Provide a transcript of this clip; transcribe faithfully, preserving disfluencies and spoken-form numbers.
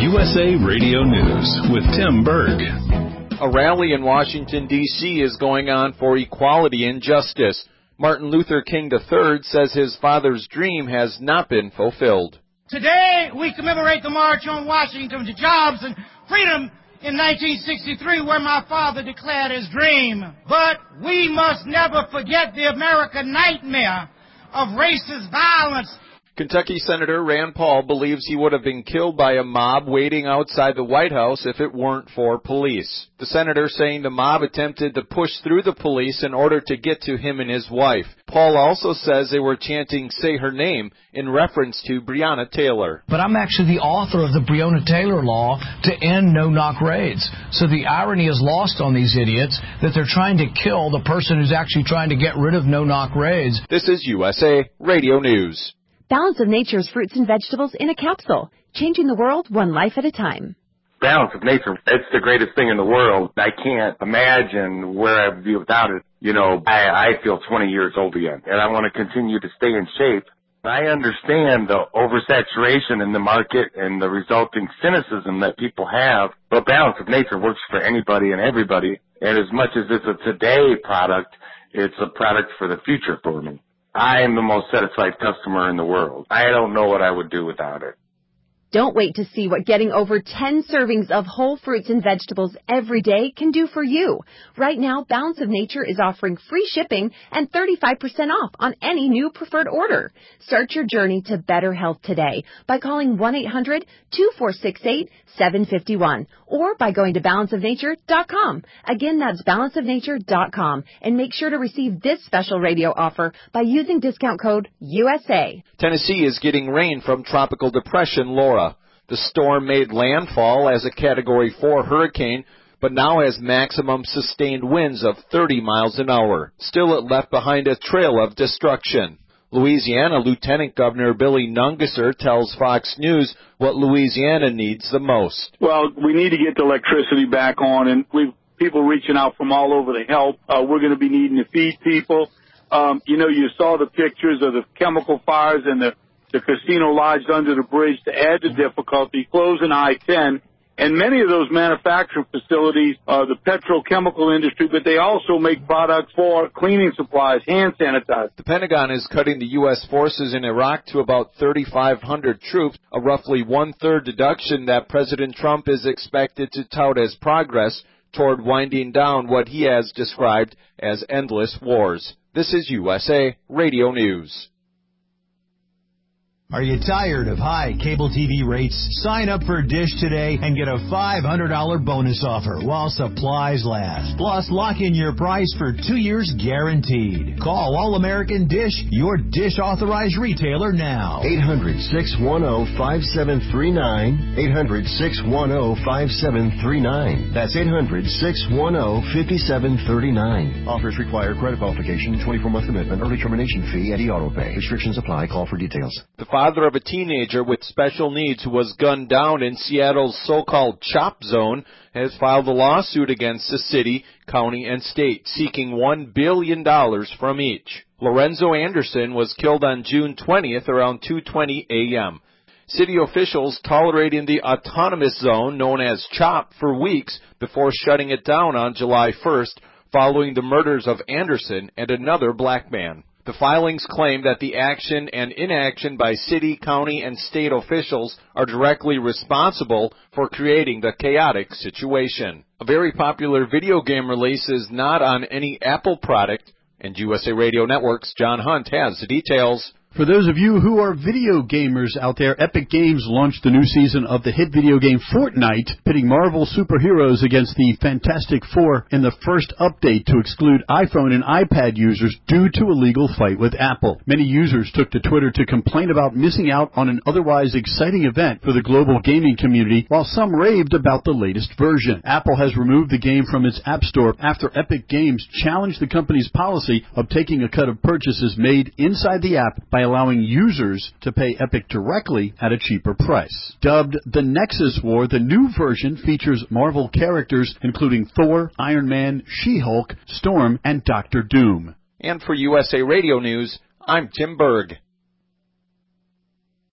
U S A Radio News with Tim Berg. A rally in Washington, D C is going on for equality and justice. Martin Luther King the third says his father's dream has not been fulfilled. Today, we commemorate the March on Washington to Jobs and Freedom in nineteen sixty-three, where my father declared his dream. But we must never forget the American nightmare of racist violence. Kentucky Senator Rand Paul believes he would have been killed by a mob waiting outside the White House if it weren't for police. The senator saying the mob attempted to push through the police in order to get to him and his wife. Paul also says they were chanting "Say Her Name" in reference to Breonna Taylor. But I'm actually the author of the Breonna Taylor law to end no-knock raids. So the irony is lost on these idiots that they're trying to kill the person who's actually trying to get rid of no-knock raids. This is U S A Radio News. Balance of Nature's fruits and vegetables in a capsule, changing the world one life at a time. Balance of Nature, it's the greatest thing in the world. I can't imagine where I would be without it. You know, I, I feel twenty years old again, and I want to continue to stay in shape. I understand the oversaturation in the market and the resulting cynicism that people have, but Balance of Nature works for anybody and everybody, and as much as it's a today product, it's a product for the future for me. I am the most satisfied customer in the world. I don't know what I would do without it. Don't wait to see what getting over ten servings of whole fruits and vegetables every day can do for you. Right now, Balance of Nature is offering free shipping and thirty-five percent off on any new preferred order. Start your journey to better health today by calling one eight hundred two four six eight seven five one or by going to balance of nature dot com. Again, that's balance of nature dot com. And make sure to receive this special radio offer by using discount code U S A. Tennessee is getting rain from Tropical Depression Laura. The storm made landfall as a Category four hurricane, but now has maximum sustained winds of thirty miles an hour. Still, it left behind a trail of destruction. Louisiana Lieutenant Governor Billy Nungesser tells Fox News what Louisiana needs the most. Well, we need to get the electricity back on, and we've people reaching out from all over to help. Uh, we're going to be needing to feed people. Um, you know, you saw the pictures of the chemical fires and the the casino lodged under the bridge to add to difficulty, closing I ten. And many of those manufacturing facilities are the petrochemical industry, but they also make products for cleaning supplies, hand sanitizer. The Pentagon is cutting the U S forces in Iraq to about thirty-five hundred troops, a roughly one-third deduction that President Trump is expected to tout as progress toward winding down what he has described as endless wars. This is U S A Radio News. Are you tired of high cable T V rates? Sign up for Dish today and get a five hundred dollars bonus offer while supplies last. Plus, lock in your price for two years guaranteed. Call All-American Dish, your Dish authorized retailer now. eight hundred, six one zero, five seven three nine. eight hundred, six one zero, five seven three nine. That's eight hundred, six one zero, five seven three nine. Offers require credit qualification, twenty-four month commitment, early termination fee, and e-auto pay. Restrictions apply. Call for details. The father of a teenager with special needs who was gunned down in Seattle's so-called CHOP zone has filed a lawsuit against the city, county, and state, seeking one billion dollars from each. Lorenzo Anderson was killed on June twentieth around two twenty a.m. City officials tolerating the autonomous zone known as CHOP for weeks before shutting it down on July first following the murders of Anderson and another black man. The filings claim that the action and inaction by city, county, and state officials are directly responsible for creating the chaotic situation. A very popular video game release is not on any Apple product, and U S A Radio Network's John Hunt has the details. For those of you who are video gamers out there, Epic Games launched the new season of the hit video game Fortnite, pitting Marvel superheroes against the Fantastic Four in the first update to exclude iPhone and iPad users due to a legal fight with Apple. Many users took to Twitter to complain about missing out on an otherwise exciting event for the global gaming community, while some raved about the latest version. Apple has removed the game from its App Store after Epic Games challenged the company's policy of taking a cut of purchases made inside the app by allowing users to pay Epic directly at a cheaper price. Dubbed the Nexus War, the new version features Marvel characters including Thor, Iron Man, She-Hulk, Storm, and Doctor Doom. And for U S A Radio News, I'm Tim Berg.